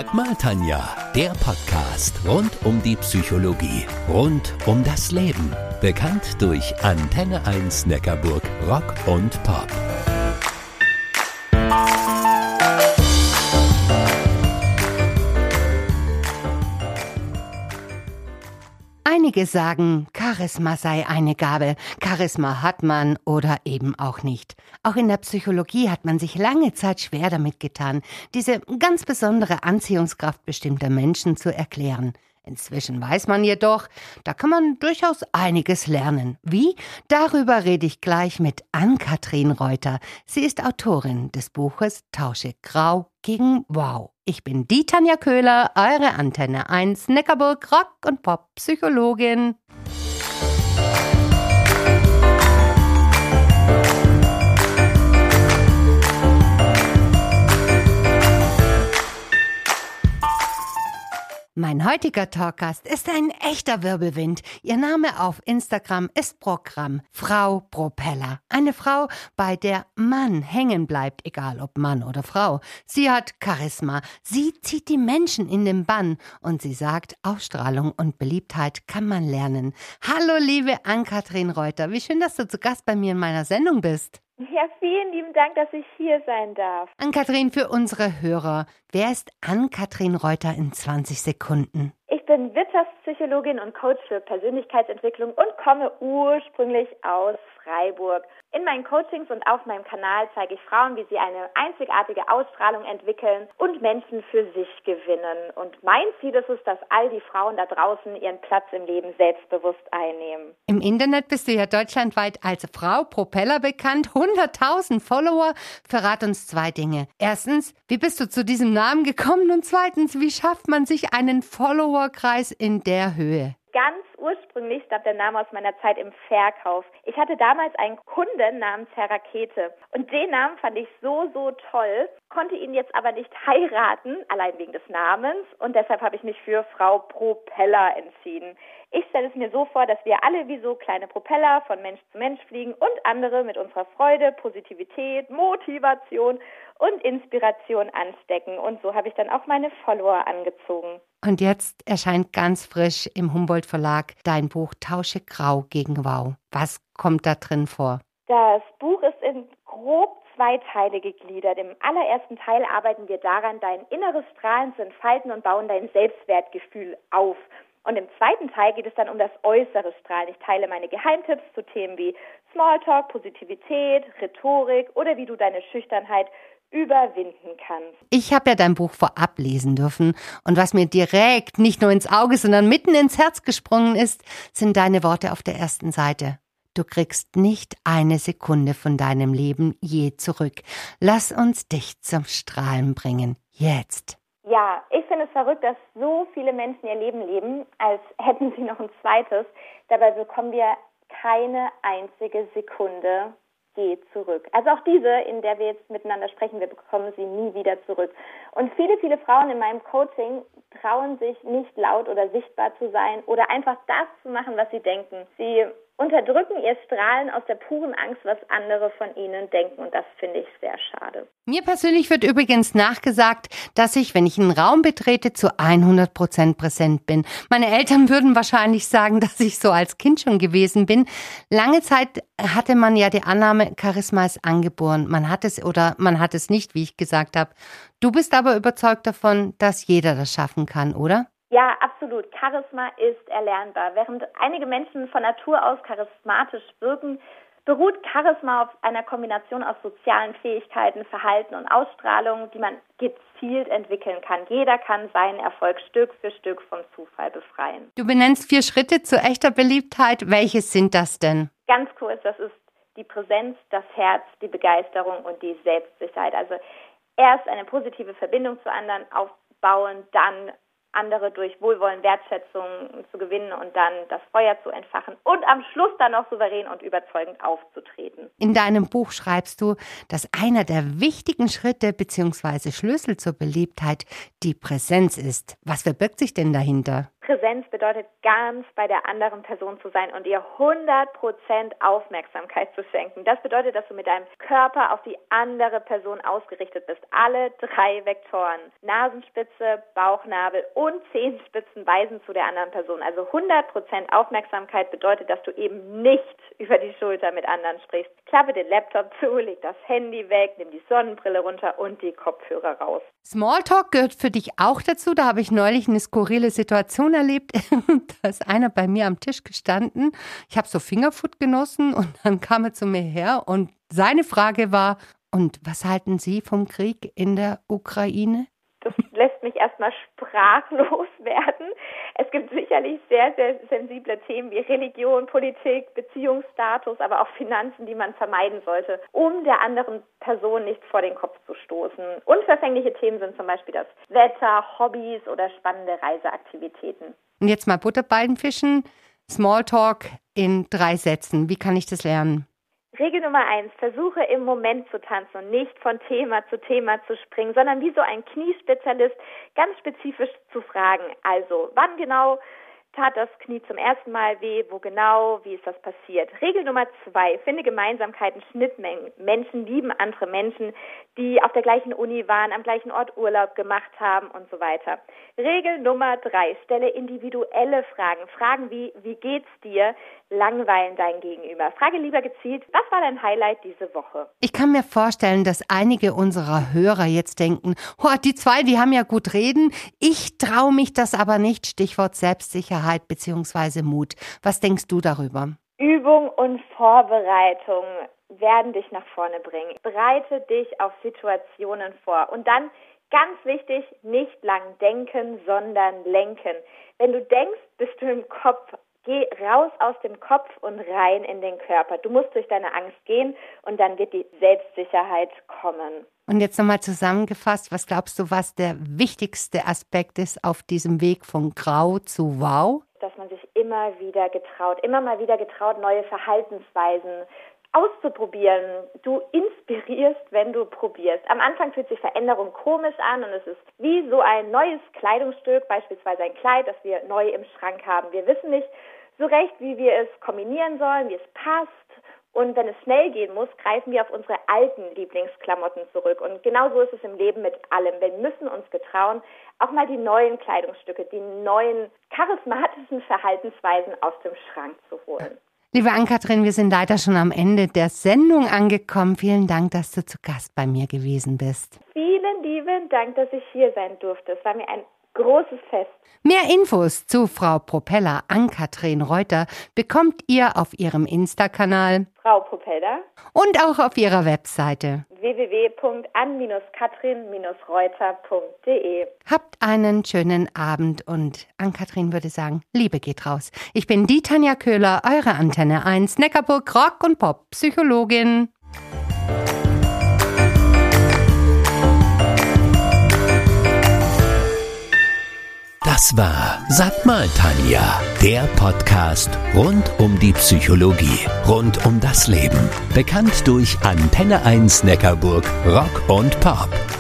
Maltanja, der Podcast rund um die Psychologie, rund um das Leben. Bekannt durch Antenne 1 Neckarburg Rock und Pop. Einige sagen, Charisma sei eine Gabe. Charisma hat man oder eben auch nicht. Auch in der Psychologie hat man sich lange Zeit schwer damit getan, diese ganz besondere Anziehungskraft bestimmter Menschen zu erklären. Inzwischen weiß man jedoch, da kann man durchaus einiges lernen. Wie? Darüber rede ich gleich mit Ann-Kathrin Reuter. Sie ist Autorin des Buches Tausche Grau gegen Wow. Ich bin die Tanja Köhler, eure Antenne 1 Neckarburg Rock und Pop Psychologin. Mein heutiger Talkgast ist ein echter Wirbelwind. Ihr Name auf Instagram ist Programm Frau Propeller. Eine Frau, bei der Mann hängen bleibt, egal ob Mann oder Frau. Sie hat Charisma. Sie zieht die Menschen in den Bann. Und sie sagt, Ausstrahlung und Beliebtheit kann man lernen. Hallo, liebe Ann-Kathrin Reuter. Wie schön, dass du zu Gast bei mir in meiner Sendung bist. Ja, vielen lieben Dank, dass ich hier sein darf. Ann-Kathrin, für unsere Hörer, wer ist Ann-Kathrin Reuter in 20 Sekunden? Ich bin Wirtschaftspsychologin und Coach für Persönlichkeitsentwicklung und komme ursprünglich aus Freiburg. In meinen Coachings und auf meinem Kanal zeige ich Frauen, wie sie eine einzigartige Ausstrahlung entwickeln und Menschen für sich gewinnen. Und mein Ziel ist es, dass all die Frauen da draußen ihren Platz im Leben selbstbewusst einnehmen. Im Internet bist du ja deutschlandweit als Frau Propeller bekannt, 100.000 Follower. Verrat uns zwei Dinge. Erstens, wie bist du zu diesem Namen gekommen? Und zweitens, wie schafft man sich einen Followerkreis in der Höhe? Ganz ursprünglich stammt der Name aus meiner Zeit im Verkauf. Ich hatte damals einen Kunden namens Herr Rakete und den Namen fand ich so toll, konnte ihn jetzt aber nicht heiraten, allein wegen des Namens, und deshalb habe ich mich für Frau Propeller entschieden. Ich stelle es mir so vor, dass wir alle wie so kleine Propeller von Mensch zu Mensch fliegen und andere mit unserer Freude, Positivität, Motivation und Inspiration anstecken. Und so habe ich dann auch meine Follower angezogen. Und jetzt erscheint ganz frisch im Humboldt Verlag dein Buch Tausche Grau gegen Wow. Was kommt da drin vor? Das Buch ist in grob 2 Teile gegliedert. Im allerersten Teil arbeiten wir daran, dein inneres Strahlen zu entfalten und bauen dein Selbstwertgefühl auf. Und im zweiten Teil geht es dann um das äußere Strahlen. Ich teile meine Geheimtipps zu Themen wie Smalltalk, Positivität, Rhetorik oder wie du deine Schüchternheit überwinden kannst. Ich habe ja dein Buch vorab lesen dürfen und was mir direkt nicht nur ins Auge, sondern mitten ins Herz gesprungen ist, sind deine Worte auf der ersten Seite. Du kriegst nicht eine Sekunde von deinem Leben je zurück. Lass uns dich zum Strahlen bringen. Jetzt. Ja, ich finde es verrückt, dass so viele Menschen ihr Leben leben, als hätten sie noch ein zweites. Dabei bekommen wir keine einzige Sekunde je zurück. Also auch diese, in der wir jetzt miteinander sprechen, wir bekommen sie nie wieder zurück. Und viele Frauen in meinem Coaching trauen sich nicht laut oder sichtbar zu sein oder einfach das zu machen, was sie denken. Sie unterdrücken ihr Strahlen aus der puren Angst, was andere von ihnen denken. Und das finde ich sehr schade. Mir persönlich wird übrigens nachgesagt, dass ich, wenn ich einen Raum betrete, zu 100% präsent bin. Meine Eltern würden wahrscheinlich sagen, dass ich so als Kind schon gewesen bin. Lange Zeit hatte man ja die Annahme, Charisma ist angeboren. Man hat es oder man hat es nicht, wie ich gesagt habe. Du bist aber überzeugt davon, dass jeder das schaffen kann, oder? Ja, absolut. Charisma ist erlernbar. Während einige Menschen von Natur aus charismatisch wirken, beruht Charisma auf einer Kombination aus sozialen Fähigkeiten, Verhalten und Ausstrahlung, die man gezielt entwickeln kann. Jeder kann seinen Erfolg Stück für Stück vom Zufall befreien. Du benennst 4 Schritte zu echter Beliebtheit. Welche sind das denn? Ganz kurz, das ist die Präsenz, das Herz, die Begeisterung und die Selbstsicherheit. Also erst eine positive Verbindung zu anderen aufbauen, dann andere durch Wohlwollen, Wertschätzung zu gewinnen und dann das Feuer zu entfachen und am Schluss dann noch souverän und überzeugend aufzutreten. In deinem Buch schreibst du, dass einer der wichtigen Schritte bzw. Schlüssel zur Beliebtheit die Präsenz ist. Was verbirgt sich denn dahinter? Präsenz bedeutet, ganz bei der anderen Person zu sein und ihr 100% Aufmerksamkeit zu schenken. Das bedeutet, dass du mit deinem Körper auf die andere Person ausgerichtet bist. Alle 3 Vektoren, Nasenspitze, Bauchnabel und Zehenspitzen weisen zu der anderen Person. Also 100% Aufmerksamkeit bedeutet, dass du eben nicht über die Schulter mit anderen sprichst. Klappe den Laptop zu, leg das Handy weg, nimm die Sonnenbrille runter und die Kopfhörer raus. Smalltalk gehört für dich auch dazu. Da habe ich neulich eine skurrile Situation erlebt. Da ist einer bei mir am Tisch gestanden. Ich habe so Fingerfood genossen und dann kam er zu mir her und seine Frage war, und was halten Sie vom Krieg in der Ukraine? Das lässt mich erstmal sprachlos werden. Es gibt sicherlich sehr, sehr sensible Themen wie Religion, Politik, Beziehungsstatus, aber auch Finanzen, die man vermeiden sollte, um der anderen Person nicht vor den Kopf zu stoßen. Unverfängliche Themen sind zum Beispiel das Wetter, Hobbys oder spannende Reiseaktivitäten. Und jetzt mal Butter bei den Fischen. Smalltalk in 3 Sätzen. Wie kann ich das lernen? Regel Nummer 1, versuche im Moment zu tanzen und nicht von Thema zu springen, sondern wie so ein Kniespezialist ganz spezifisch zu fragen. Also, wann genau tat das Knie zum ersten Mal weh, wo genau, wie ist das passiert? Regel Nummer 2, finde Gemeinsamkeiten, Schnittmengen. Menschen lieben andere Menschen, die auf der gleichen Uni waren, am gleichen Ort Urlaub gemacht haben und so weiter. Regel Nummer 3, stelle individuelle Fragen. Fragen wie geht's dir, langweilen dein Gegenüber. Frage lieber gezielt, was war dein Highlight diese Woche? Ich kann mir vorstellen, dass einige unserer Hörer jetzt denken, die 2, die haben ja gut reden, ich traue mich das aber nicht, Stichwort Selbstsicherheit bzw. Mut. Was denkst du darüber? Übung und Vorbereitung werden dich nach vorne bringen. Bereite dich auf Situationen vor und dann, ganz wichtig, nicht lang denken, sondern lenken. Wenn du denkst, bist du im Kopf. Geh raus aus dem Kopf und rein in den Körper. Du musst durch deine Angst gehen und dann wird die Selbstsicherheit kommen. Und jetzt nochmal zusammengefasst, was glaubst du, was der wichtigste Aspekt ist auf diesem Weg von Grau zu Wow? Dass man sich immer mal wieder getraut, neue Verhaltensweisen auszuprobieren. Du inspirierst, wenn du probierst. Am Anfang fühlt sich Veränderung komisch an und es ist wie so ein neues Kleidungsstück, beispielsweise ein Kleid, das wir neu im Schrank haben. Wir wissen nicht so recht, wie wir es kombinieren sollen, wie es passt. Und wenn es schnell gehen muss, greifen wir auf unsere alten Lieblingsklamotten zurück. Und genau so ist es im Leben mit allem. Wir müssen uns getrauen, auch mal die neuen Kleidungsstücke, die neuen charismatischen Verhaltensweisen aus dem Schrank zu holen. Liebe Ann-Kathrin, wir sind leider schon am Ende der Sendung angekommen. Vielen Dank, dass du zu Gast bei mir gewesen bist. Vielen lieben Dank, dass ich hier sein durfte. Es war mir ein großes Fest. Mehr Infos zu Frau Propeller Ann-Kathrin Reuter bekommt ihr auf ihrem Insta-Kanal Frau Propeller und auch auf ihrer Webseite www.ann-katrin-reuter.de. Habt einen schönen Abend und Ann-Kathrin würde sagen, Liebe geht raus. Ich bin die Tanja Köhler, eure Antenne 1, Neckarburg Rock- und Pop-Psychologin. Das war Sag mal, Tanja, der Podcast rund um die Psychologie, rund um das Leben. Bekannt durch Antenne 1 Neckarburg Rock und Pop.